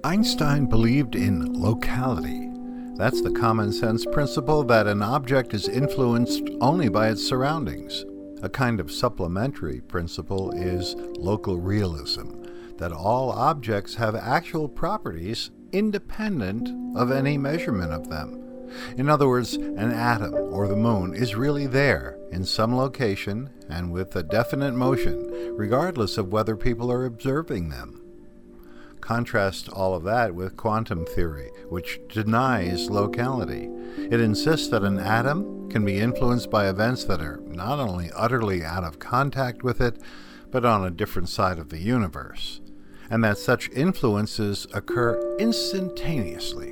Einstein believed in locality. That's the common sense principle that an object is influenced only by its surroundings. A kind of supplementary principle is local realism, that all objects have actual properties independent of any measurement of them. In other words, an atom or the moon is really there in some location and with a definite motion, regardless of whether people are observing them. Contrast all of that with quantum theory, which denies locality. It insists that an atom can be influenced by events that are not only utterly out of contact with it, but on a different side of the universe, and that such influences occur instantaneously.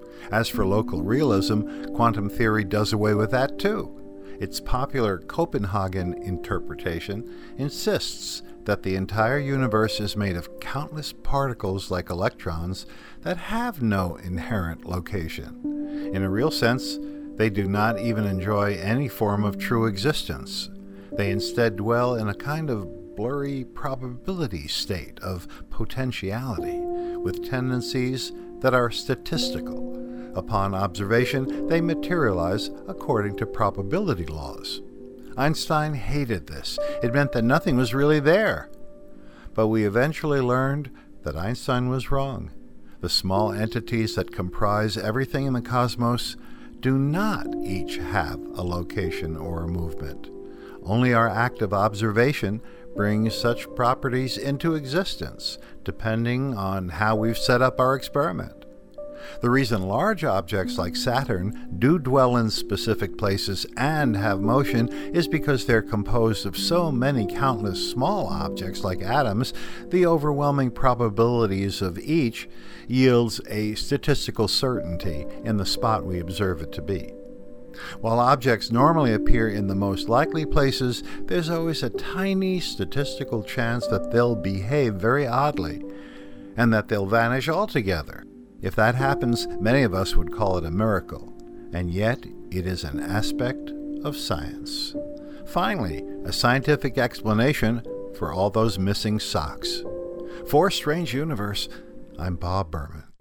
As for local realism, quantum theory does away with that too. Its popular Copenhagen interpretation insists that the entire universe is made of countless particles like electrons that have no inherent location. In a real sense, they do not even enjoy any form of true existence. They instead dwell in a kind of blurry probability state of potentiality, with tendencies that are statistical. Upon observation, they materialize according to probability laws. Einstein hated this. It meant that nothing was really there. But we eventually learned that Einstein was wrong. The small entities that comprise everything in the cosmos do not each have a location or a movement. Only our active observation brings such properties into existence, depending on how we've set up our experiment. The reason large objects like Saturn do dwell in specific places and have motion is because they're composed of so many countless small objects like atoms. The overwhelming probabilities of each yields a statistical certainty in the spot we observe it to be. While objects normally appear in the most likely places, there's always a tiny statistical chance that they'll behave very oddly and that they'll vanish altogether. If that happens, many of us would call it a miracle, and yet it is an aspect of science. Finally, a scientific explanation for all those missing socks. For Strange Universe, I'm Bob Berman.